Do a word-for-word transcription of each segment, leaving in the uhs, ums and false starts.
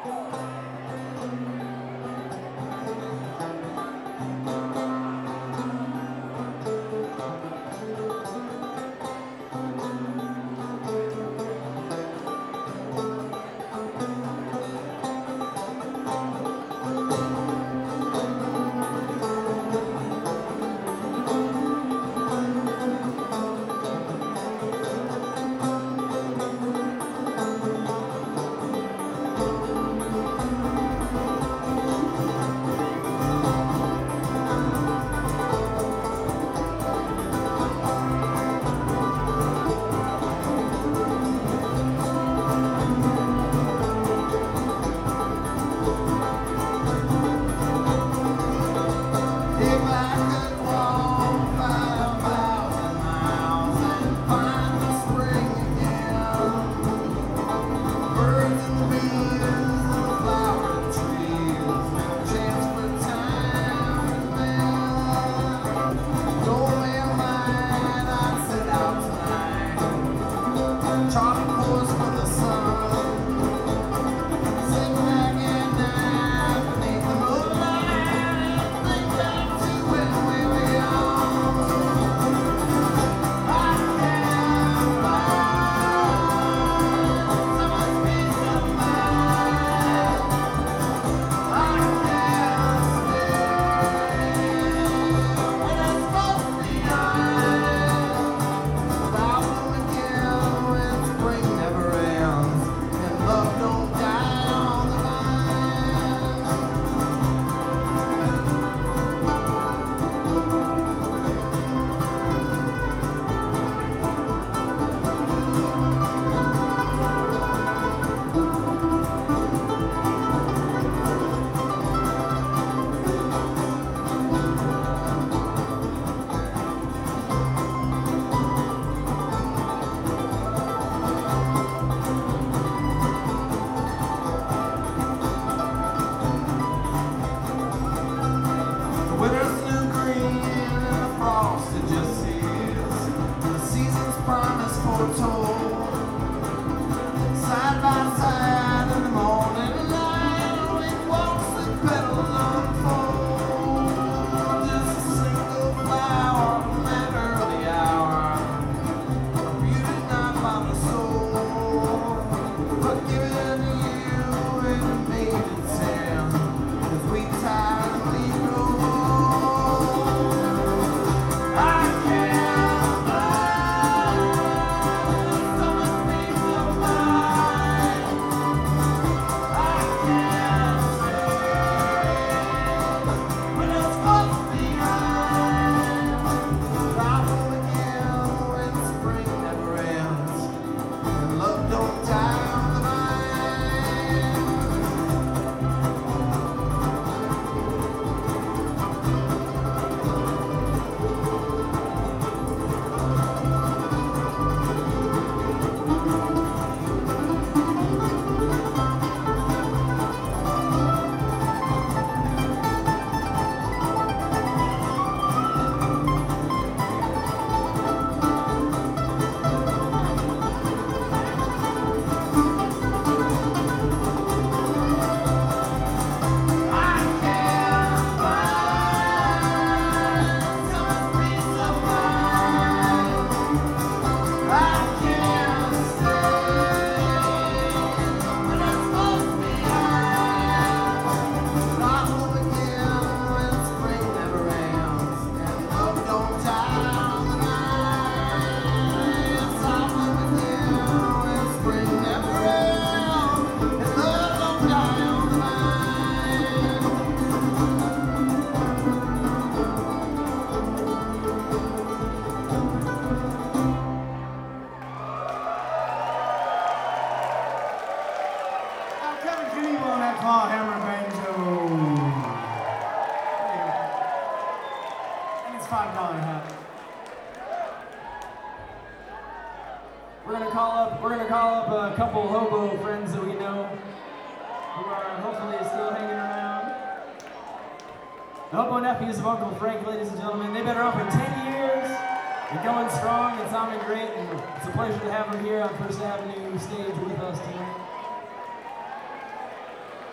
Nephews of Uncle Frank, ladies and gentlemen. They've been around for ten years and going strong and sounding great, and it's a pleasure to have them here on First Avenue stage with us tonight.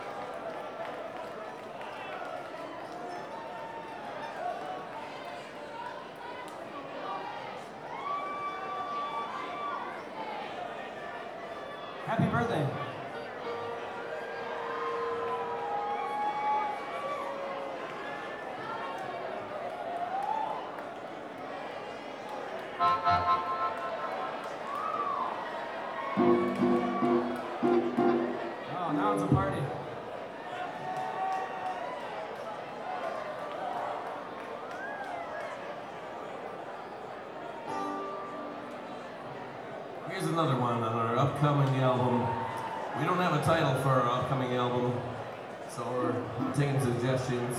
Happy birthday. Oh, now it's a party. Here's another one on our upcoming album. We don't have a title for our upcoming album, so we're taking suggestions.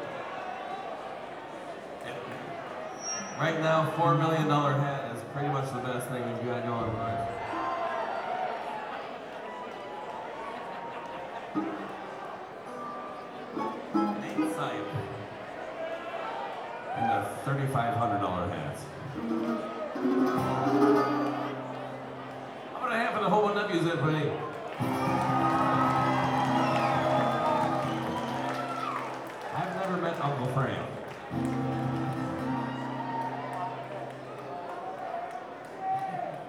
Right now, four million dollar Hat is pretty much the best thing we've got going on. Nate Sype and a thirty-five hundred dollar hat. How about a half of the whole one up use it, buddy? I've never met Uncle Frank.